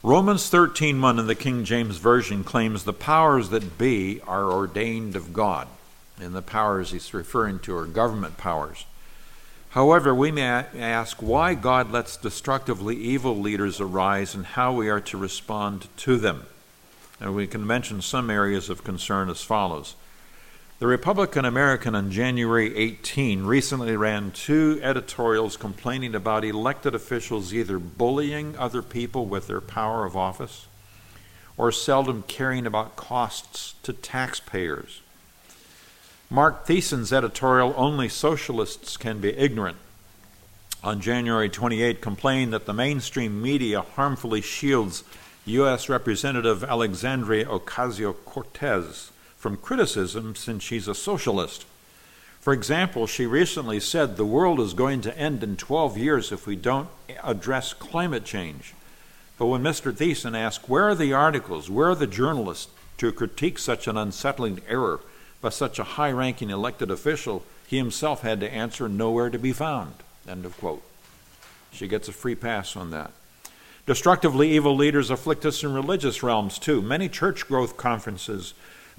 Romans 13:1 in the King James Version claims the powers that be are ordained of God. And the powers he's referring to are government powers. However, we may ask why God lets destructively evil leaders arise and how we are to respond to them. And we can mention some areas of concern as follows. The Republican American on January 18 recently ran 2 editorials complaining about elected officials either bullying other people with their power of office or seldom caring about costs to taxpayers. Mark Thiessen's editorial, Only Socialists Can Be Ignorant, on January 28 complained that the mainstream media harmfully shields U.S. Representative Alexandria Ocasio-Cortez from criticism since she's a socialist. For example, she recently said the world is going to end in 12 years if we don't address climate change. But when Mr. Thiessen asked, where are the articles, where are the journalists to critique such an unsettling error by such a high-ranking elected official, he himself had to answer, nowhere to be found. End of quote. She gets a free pass on that. Destructively evil leaders afflict us in religious realms too. Many church growth conferences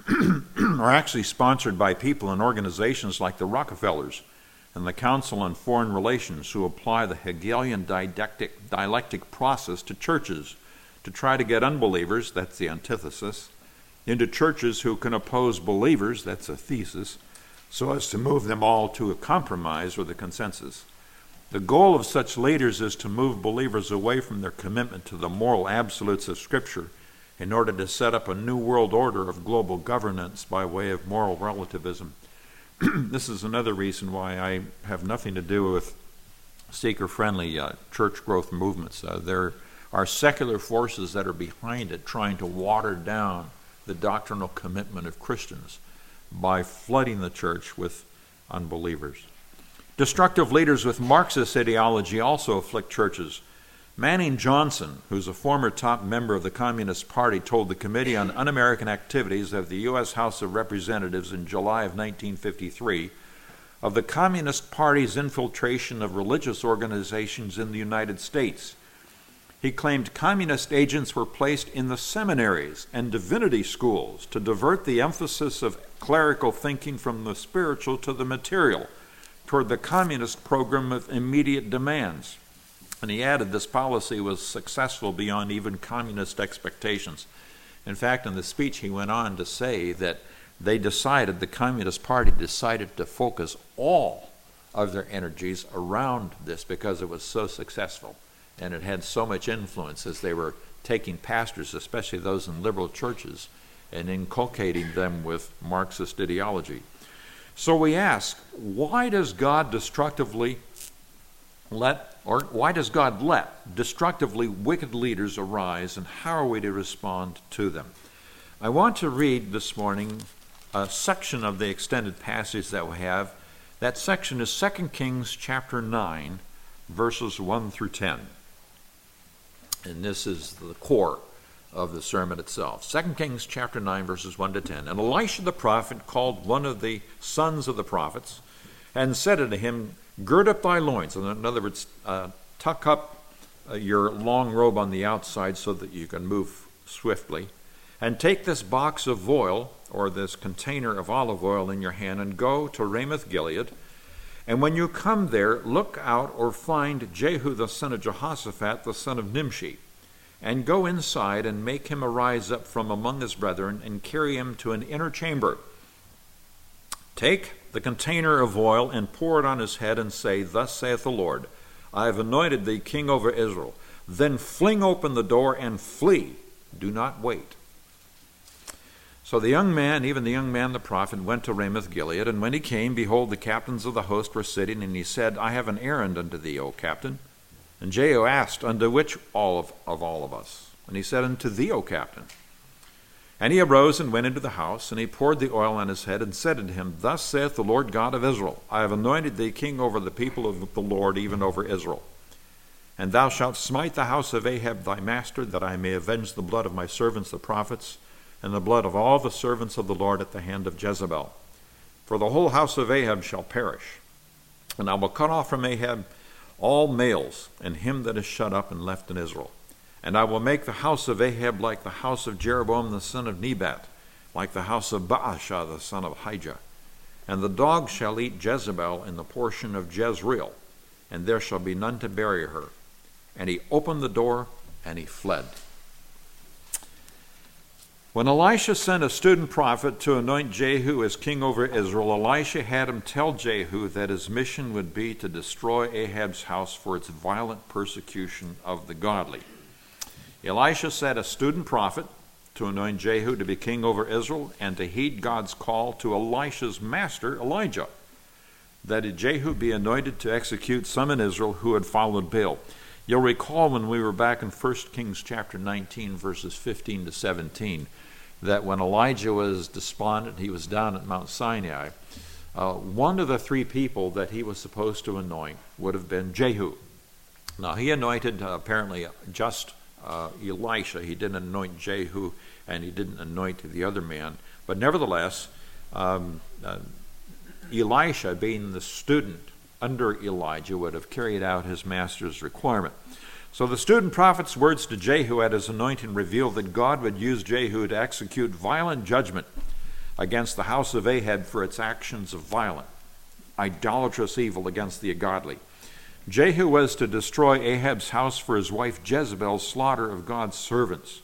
are actually sponsored by people and organizations like the Rockefellers and the Council on Foreign Relations, who apply the Hegelian dialectic process to churches to try to get unbelievers, that's the antithesis, into churches who can oppose believers, that's a thesis, so as to move them all to a compromise or the consensus. The goal of such leaders is to move believers away from their commitment to the moral absolutes of Scripture in order to set up a new world order of global governance by way of moral relativism. This is another reason why I have nothing to do with seeker-friendly church growth movements. There are secular forces that are behind it trying to water down the doctrinal commitment of Christians by flooding the church with unbelievers. Destructive leaders with Marxist ideology also afflict churches. Manning Johnson, who's a former top member of the Communist Party, told the Committee on Un-American Activities of the U.S. House of Representatives in July of 1953 of the Communist Party's infiltration of religious organizations in the United States. He claimed communist agents were placed in the seminaries and divinity schools to divert the emphasis of clerical thinking from the spiritual to the material, toward the communist program of immediate demands. And he added this policy was successful beyond even communist expectations. In fact, in the speech he went on to say that the Communist Party decided to focus all of their energies around this because it was so successful and it had so much influence as they were taking pastors, especially those in liberal churches, and inculcating them with Marxist ideology. So we ask, why does God let destructively wicked leaders arise, and how are we to respond to them? I want to read this morning a section of the extended passage that we have. That section is 2 Kings chapter 9, verses 1 through 10. And this is the core of the sermon itself. 2 Kings chapter 9, verses 1 to 10. And Elisha the prophet called one of the sons of the prophets and said unto him, gird up thy loins. In other words, tuck up your long robe on the outside so that you can move swiftly. And take this box of oil, or this container of olive oil in your hand, and go to Ramoth Gilead. And when you come there, look out or find Jehu the son of Jehoshaphat, the son of Nimshi. And go inside and make him arise up from among his brethren and carry him to an inner chamber. Take the container of oil and pour it on his head and say, thus saith the Lord, I have anointed thee king over Israel. Then fling open the door and flee. Do not wait. So the young man, even the young man the prophet, went to Ramoth Gilead. And when he came, behold, the captains of the host were sitting. And he said, I have an errand unto thee, O captain. And Jehu asked, unto which of all of us? And he said, unto thee, O captain. And he arose and went into the house, and he poured the oil on his head, and said unto him, thus saith the Lord God of Israel, I have anointed thee king over the people of the Lord, even over Israel. And thou shalt smite the house of Ahab thy master, that I may avenge the blood of my servants the prophets, and the blood of all the servants of the Lord at the hand of Jezebel. For the whole house of Ahab shall perish. And I will cut off from Ahab all males, and him that is shut up and left in Israel. And I will make the house of Ahab like the house of Jeroboam the son of Nebat, like the house of Baasha the son of Ahijah. And the dogs shall eat Jezebel in the portion of Jezreel, and there shall be none to bury her. And he opened the door, and he fled. When Elisha sent a student prophet to anoint Jehu as king over Israel, Elisha had him tell Jehu that his mission would be to destroy Ahab's house for its violent persecution of the godly. Elisha sent a student prophet to anoint Jehu to be king over Israel and to heed God's call to Elisha's master, Elijah, that Jehu be anointed to execute some in Israel who had followed Baal. You'll recall when we were back in 1 Kings chapter 19, verses 15 to 17, that when Elijah was despondent, he was down at Mount Sinai, one of the three people that he was supposed to anoint would have been Jehu. Now, he anointed apparently just Elisha. He didn't anoint Jehu, and he didn't anoint the other man. But nevertheless, Elisha, being the student under Elijah, would have carried out his master's requirement. So the student prophet's words to Jehu at his anointing revealed that God would use Jehu to execute violent judgment against the house of Ahab for its actions of violent, idolatrous evil against the godly. Jehu was to destroy Ahab's house for his wife Jezebel's slaughter of God's servants.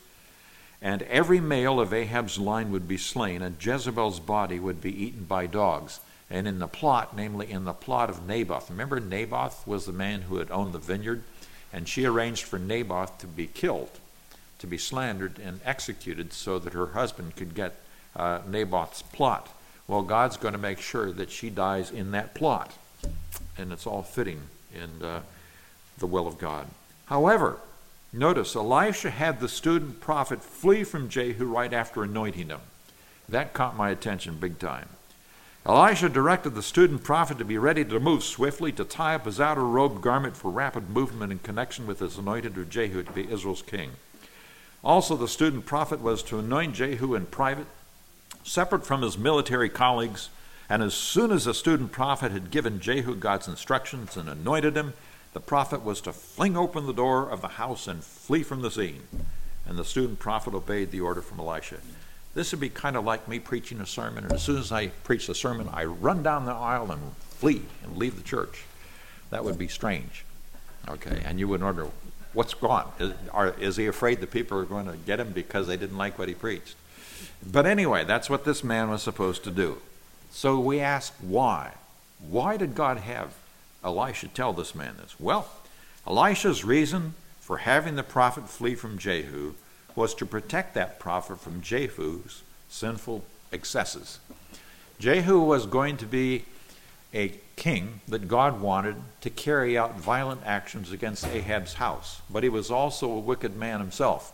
And every male of Ahab's line would be slain, and Jezebel's body would be eaten by dogs. And in the plot, namely in the plot of Naboth. Remember, Naboth was the man who had owned the vineyard, and she arranged for Naboth to be killed, to be slandered and executed so that her husband could get Naboth's plot. Well, God's going to make sure that she dies in that plot, and it's all fitting in the will of God. However, notice, Elisha had the student prophet flee from Jehu right after anointing him. That caught my attention big time. Elisha directed the student prophet to be ready to move swiftly, to tie up his outer robe garment for rapid movement in connection with his anointing of Jehu to be Israel's king. Also, the student prophet was to anoint Jehu in private, separate from his military colleagues, and as soon as the student prophet had given Jehu God's instructions and anointed him, the prophet was to fling open the door of the house and flee from the scene. And the student prophet obeyed the order from Elisha. This would be kind of like me preaching a sermon, and as soon as I preach the sermon, I run down the aisle and flee and leave the church. That would be strange. Okay, and you would wonder, what's gone? Is he afraid that people are going to get him because they didn't like what he preached? But anyway, that's what this man was supposed to do. So we ask, why? Why did God have Elisha tell this man this? Well, Elisha's reason for having the prophet flee from Jehu was to protect that prophet from Jehu's sinful excesses. Jehu was going to be a king that God wanted to carry out violent actions against Ahab's house, but he was also a wicked man himself.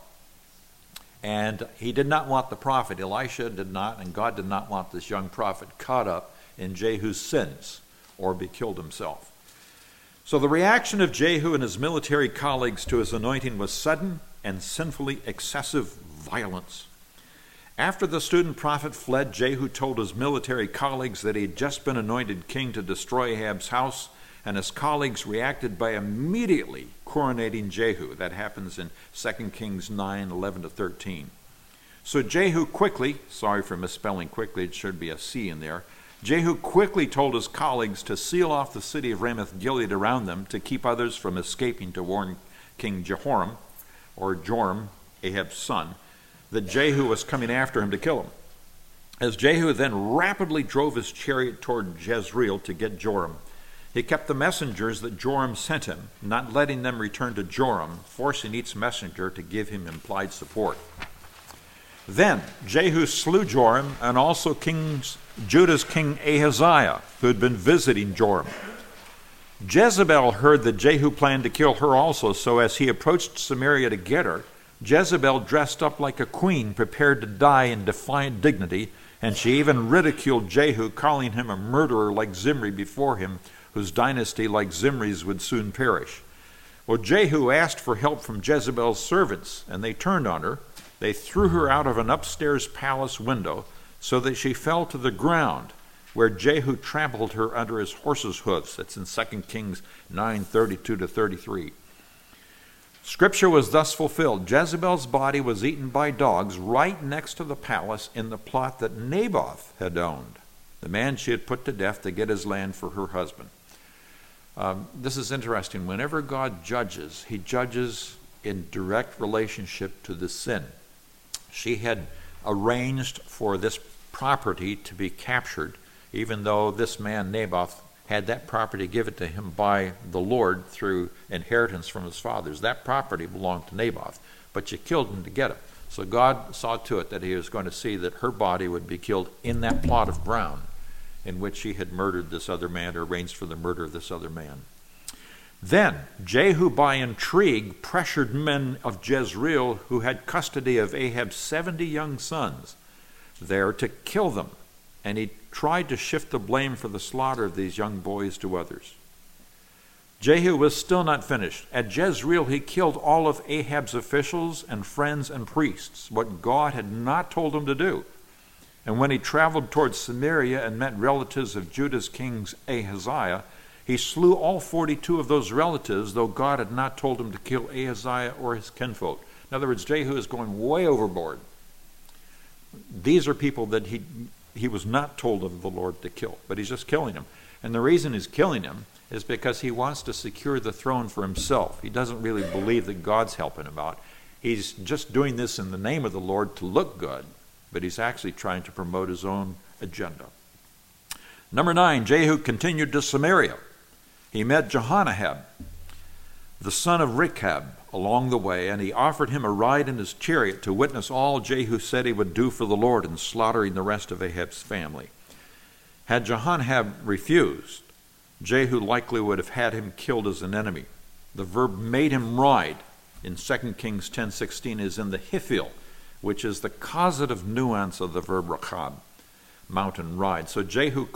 And he did not want the prophet, Elisha did not, and God did not want this young prophet caught up in Jehu's sins or be killed himself. So the reaction of Jehu and his military colleagues to his anointing was sudden and sinfully excessive violence. After the student prophet fled, Jehu told his military colleagues that he had just been anointed king to destroy Ahab's house, and his colleagues reacted by immediately coronating Jehu. That happens in 2 Kings 9:11-13. So Jehu quickly, sorry for misspelling quickly, it should be a C in there, Jehu quickly told his colleagues to seal off the city of Ramoth-Gilead around them to keep others from escaping, to warn King Jehoram, or Joram, Ahab's son, that Jehu was coming after him to kill him. As Jehu then rapidly drove his chariot toward Jezreel to get Joram, he kept the messengers that Joram sent him, not letting them return to Joram, forcing each messenger to give him implied support. Then Jehu slew Joram and also Judah's king Ahaziah, who had been visiting Joram. Jezebel heard that Jehu planned to kill her also, so as he approached Samaria to get her, Jezebel dressed up like a queen, prepared to die in defiant dignity, and she even ridiculed Jehu, calling him a murderer like Zimri before him, whose dynasty, like Zimri's, would soon perish. Well, Jehu asked for help from Jezebel's servants, and they turned on her. They threw her out of an upstairs palace window so that she fell to the ground, where Jehu trampled her under his horse's hoofs. That's in 2 Kings 9:32-33. Scripture was thus fulfilled. Jezebel's body was eaten by dogs right next to the palace in the plot that Naboth had owned, the man she had put to death to get his land for her husband. This is interesting. Whenever God judges, he judges in direct relationship to the sin. She had arranged for this property to be captured, even though this man, Naboth, had that property given to him by the Lord through inheritance from his fathers. That property belonged to Naboth, but you killed him to get it. So God saw to it that he was going to see that her body would be killed in that plot of ground in which he had murdered this other man, or arranged for the murder of this other man. Then Jehu, by intrigue, pressured men of Jezreel who had custody of Ahab's 70 young sons there to kill them, and he tried to shift the blame for the slaughter of these young boys to others. Jehu was still not finished. At Jezreel he killed all of Ahab's officials and friends and priests, what God had not told him to do. And when he traveled towards Samaria and met relatives of Judah's king Ahaziah, he slew all 42 of those relatives, though God had not told him to kill Ahaziah or his kinfolk. In other words, Jehu is going way overboard. These are people that he was not told of the Lord to kill, but he's just killing them. And the reason he's killing them is because he wants to secure the throne for himself. He doesn't really believe that God's helping him out. He's just doing this in the name of the Lord to look good, but he's actually trying to promote his own agenda. Number 9, Jehu continued to Samaria. He met Jehonahab, the son of Rechab, along the way, and he offered him a ride in his chariot to witness all Jehu said he would do for the Lord in slaughtering the rest of Ahab's family. Had Jehonahab refused, Jehu likely would have had him killed as an enemy. The verb made him ride in 2 Kings 10:16 is in the Hiphil, which is the causative nuance of the verb rakab, mountain ride. So Jehu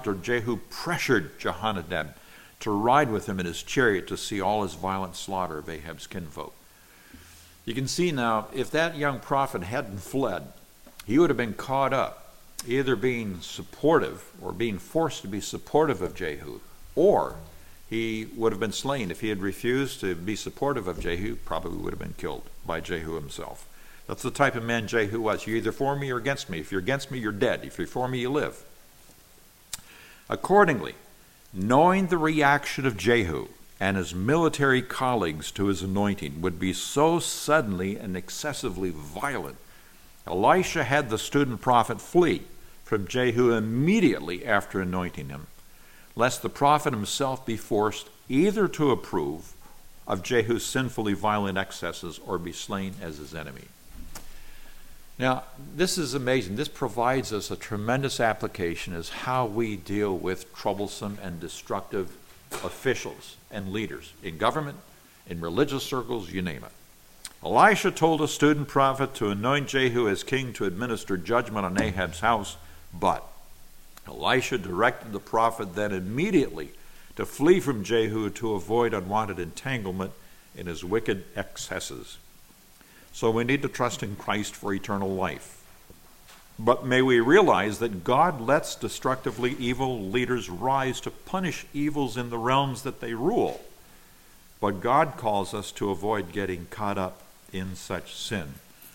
pressured Jehonadab to ride with him in his chariot to see all his violent slaughter of Ahab's kinfolk. You can see now, if that young prophet hadn't fled, he would have been caught up, either being supportive or being forced to be supportive of Jehu, or he would have been slain. If he had refused to be supportive of Jehu, probably would have been killed by Jehu himself. That's the type of man Jehu was. You're either for me or against me. If you're against me, you're dead. If you're for me, you live. Accordingly, knowing the reaction of Jehu and his military colleagues to his anointing would be so suddenly and excessively violent, Elisha had the student prophet flee from Jehu immediately after anointing him, lest the prophet himself be forced either to approve of Jehu's sinfully violent excesses or be slain as his enemy. Now, this is amazing. This provides us a tremendous application as how we deal with troublesome and destructive officials and leaders in government, in religious circles, you name it. Elisha told a student prophet to anoint Jehu as king to administer judgment on Ahab's house, but Elisha directed the prophet then immediately to flee from Jehu to avoid unwanted entanglement in his wicked excesses. So we need to trust in Christ for eternal life. But may we realize that God lets destructively evil leaders rise to punish evils in the realms that they rule. But God calls us to avoid getting caught up in such sin.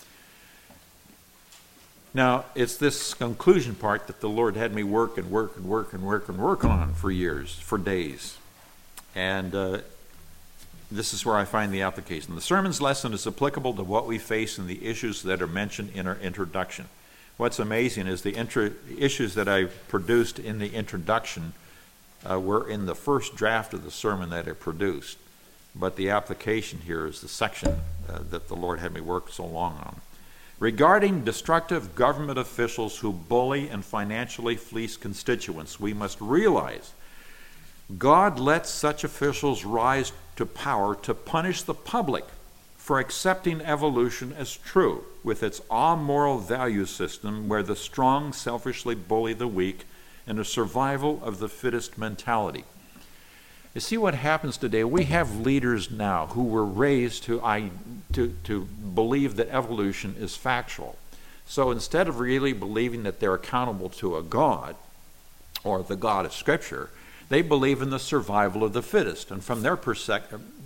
Now, it's this conclusion part that the Lord had me work on for years, for days. And this is where I find the application. The sermon's lesson is applicable to what we face and the issues that are mentioned in our introduction. What's amazing is the issues that I produced in the introduction were in the first draft of the sermon that I produced. But the application here is the section that the Lord had me work so long on. Regarding destructive government officials who bully and financially fleece constituents, we must realize God lets such officials rise to power to punish the public for accepting evolution as true, with its amoral value system where the strong selfishly bully the weak and a survival of the fittest mentality. You see what happens today? We have leaders now who were raised to believe that evolution is factual. So instead of really believing that they're accountable to a God or the God of Scripture, they believe in the survival of the fittest. And from their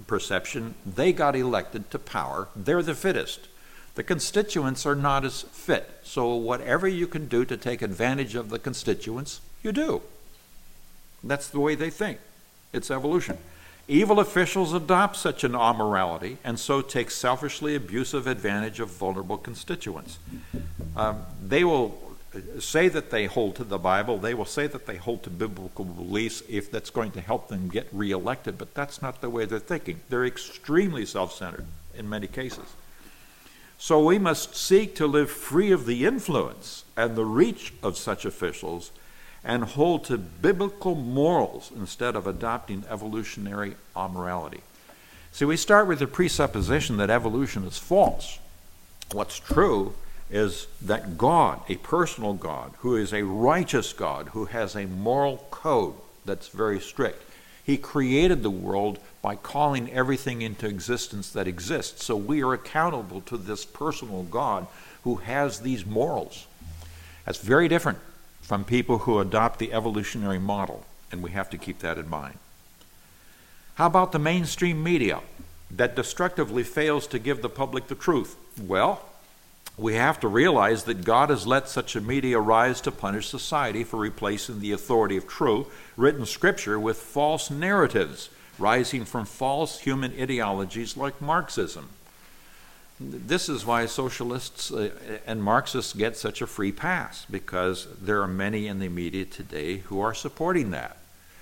perception, they got elected to power. They're the fittest. The constituents are not as fit. So whatever you can do to take advantage of the constituents, you do. That's the way they think. It's evolution. Evil officials adopt such an amorality and so take selfishly abusive advantage of vulnerable constituents. They will say that they hold to the Bible. They will say that they hold to biblical beliefs if that's going to help them get reelected, but that's not the way they're thinking. They're extremely self-centered in many cases. So we must seek to live free of the influence and the reach of such officials and hold to biblical morals instead of adopting evolutionary amorality. See, we start with the presupposition that evolution is false. What's true is that God, a personal God, who is a righteous God, who has a moral code that's very strict, he created the world by calling everything into existence that exists. So we are accountable to this personal God who has these morals. That's very different from people who adopt the evolutionary model, and we have to keep that in mind. How about the mainstream media that destructively fails to give the public the truth? Well, we have to realize that God has let such a media rise to punish society for replacing the authority of true, written scripture with false narratives rising from false human ideologies like Marxism. This is why socialists and Marxists get such a free pass, because there are many in the media today who are supporting that.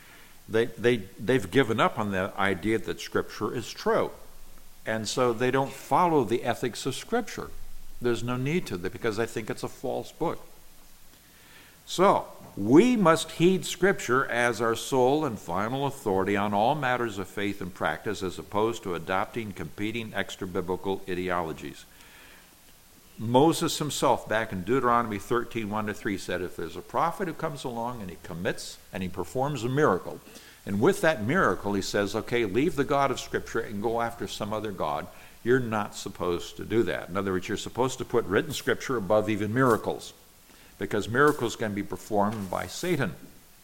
They've given up on the idea that Scripture is true, and so they don't follow the ethics of Scripture. There's no need to, because they think it's a false book. So, we must heed Scripture as our sole and final authority on all matters of faith and practice, as opposed to adopting competing extra-biblical ideologies. Moses himself, back in Deuteronomy 13, 1-3, said, if there's a prophet who comes along and he commits and he performs a miracle, and with that miracle he says, okay, leave the God of Scripture and go after some other God, you're not supposed to do that. In other words, you're supposed to put written Scripture above even miracles, because miracles can be performed by Satan.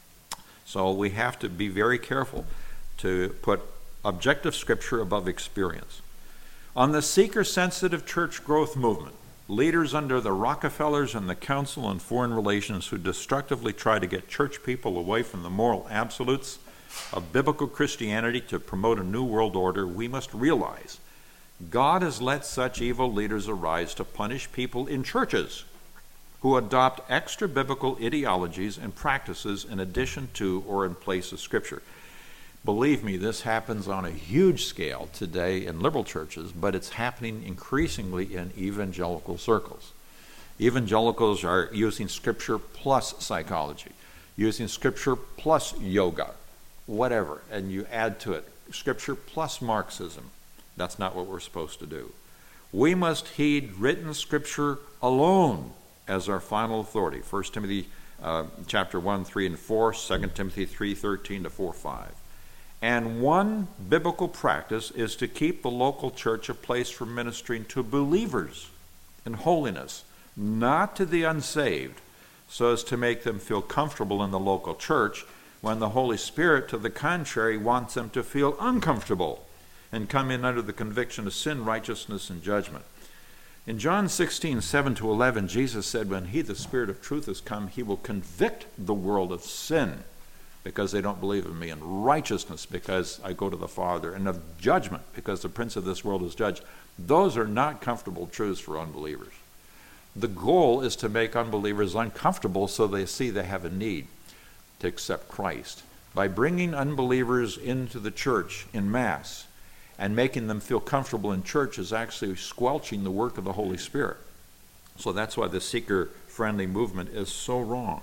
So we have to be very careful to put objective Scripture above experience. On the seeker-sensitive church growth movement, leaders under the Rockefellers and the Council on Foreign Relations who destructively try to get church people away from the moral absolutes of biblical Christianity to promote a new world order, we must realize God has let such evil leaders arise to punish people in churches who adopt extra-biblical ideologies and practices in addition to or in place of Scripture. Believe me, this happens on a huge scale today in liberal churches, but it's happening increasingly in evangelical circles. Evangelicals are using Scripture plus psychology, using Scripture plus yoga, whatever, and you add to it Scripture plus Marxism. That's not what we're supposed to do. We must heed written Scripture alone as our final authority. 1 Timothy chapter 1, 3, and 4, 2 Timothy 3, 13 to 4, 5. And one biblical practice is to keep the local church a place for ministering to believers in holiness, not to the unsaved, so as to make them feel comfortable in the local church when the Holy Spirit, to the contrary, wants them to feel uncomfortable and come in under the conviction of sin, righteousness, and judgment. In John 16, 7-11, Jesus said, when he, the Spirit of truth, has come, he will convict the world of sin because they don't believe in me, and righteousness because I go to the Father, and of judgment because the prince of this world is judged. Those are not comfortable truths for unbelievers. The goal is to make unbelievers uncomfortable so they see they have a need to accept Christ. By bringing unbelievers into the church in mass and making them feel comfortable in church is actually squelching the work of the Holy Spirit. So that's why the seeker-friendly movement is so wrong.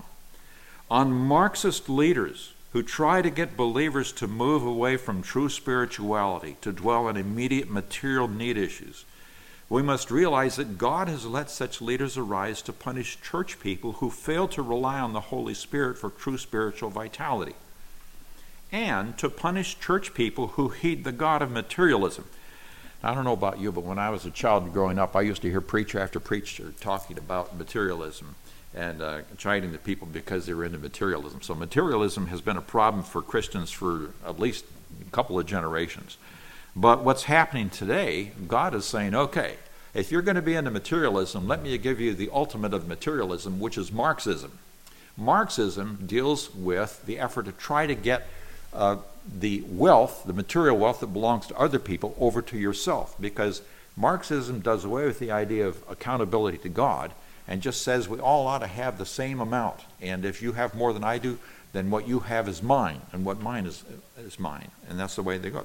On Marxist leaders who try to get believers to move away from true spirituality, to dwell on immediate material need issues, we must realize that God has let such leaders arise to punish church people who fail to rely on the Holy Spirit for true spiritual vitality, and to punish church people who heed the God of materialism. I don't know about you, but when I was a child growing up, I used to hear preacher after preacher talking about materialism and chiding the people because they were into materialism. So materialism has been a problem for Christians for at least a couple of generations. But what's happening today, God is saying, okay, if you're going to be into materialism, let me give you the ultimate of materialism, which is Marxism. Marxism deals with the effort to try to get the wealth, the material wealth that belongs to other people, over to yourself, because Marxism does away with the idea of accountability to God and just says we all ought to have the same amount, and if you have more than I do, then what you have is mine, and what mine is mine. And that's the way they go.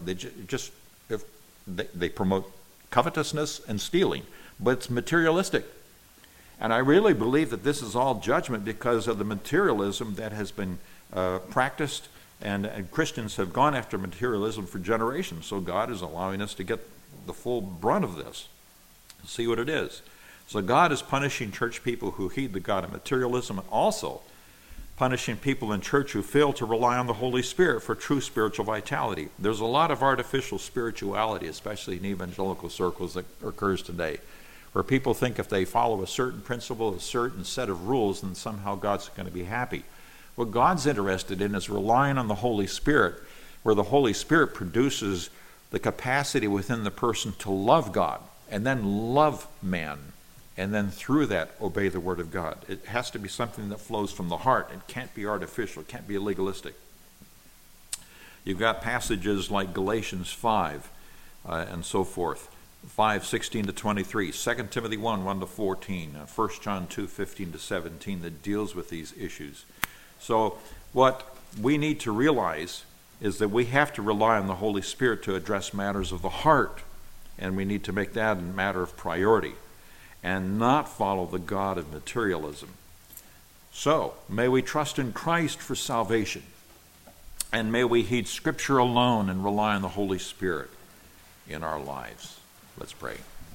They promote covetousness and stealing, but it's materialistic. And I really believe that this is all judgment because of the materialism that has been practiced, and Christians have gone after materialism for generations. So God is allowing us to get the full brunt of this. See what it is. So God is punishing church people who heed the God of materialism, and also punishing people in church who fail to rely on the Holy Spirit for true spiritual vitality. There's a lot of artificial spirituality, especially in evangelical circles, that occurs today, where people think if they follow a certain principle, a certain set of rules, then somehow God's going to be happy. What God's interested in is relying on the Holy Spirit, where the Holy Spirit produces the capacity within the person to love God, and then love man, and then through that obey the Word of God. It has to be something that flows from the heart. It can't be artificial. It can't be legalistic. You've got passages like Galatians 5 and so forth. 5:16 to 23, 2 Timothy 1 to 14, 1 John 2, 15 to 17 that deals with these issues. So what we need to realize is that we have to rely on the Holy Spirit to address matters of the heart, and we need to make that a matter of priority and not follow the god of materialism. So may we trust in Christ for salvation, and may we heed Scripture alone and rely on the Holy Spirit in our lives. Let's pray.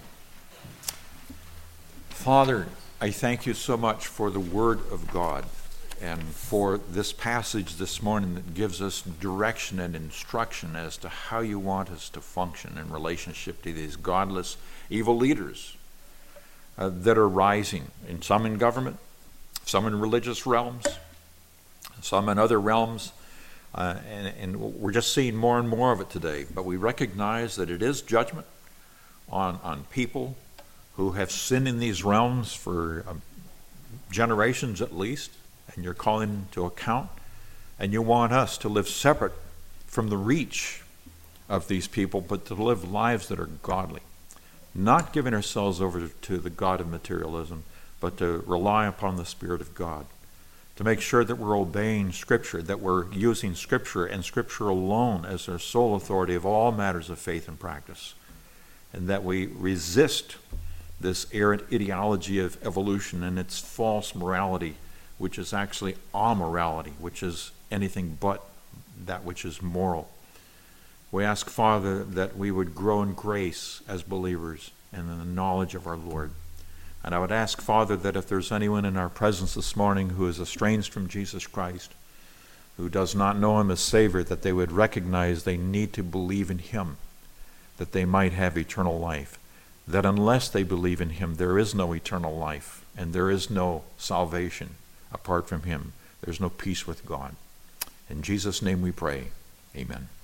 Father, I thank you so much for the Word of God and for this passage this morning that gives us direction and instruction as to how you want us to function in relationship to these godless, evil leaders that are rising, and some in government, some in religious realms, some in other realms. And we're just seeing more and more of it today. But we recognize that it is judgment on people who have sinned in these realms for generations at least, and you're calling to account, and you want us to live separate from the reach of these people, but to live lives that are godly, not giving ourselves over to the god of materialism, but to rely upon the Spirit of God, to make sure that we're obeying Scripture, that we're using Scripture and Scripture alone as our sole authority of all matters of faith and practice, and that we resist this errant ideology of evolution and its false morality, which is actually amorality, which is anything but that which is moral. We ask, Father, that we would grow in grace as believers and in the knowledge of our Lord. And I would ask, Father, that if there's anyone in our presence this morning who is estranged from Jesus Christ, who does not know him as Savior, that they would recognize they need to believe in him, that they might have eternal life. That unless they believe in him, there is no eternal life, and there is no salvation apart from him. There's no peace with God. In Jesus' name we pray. Amen.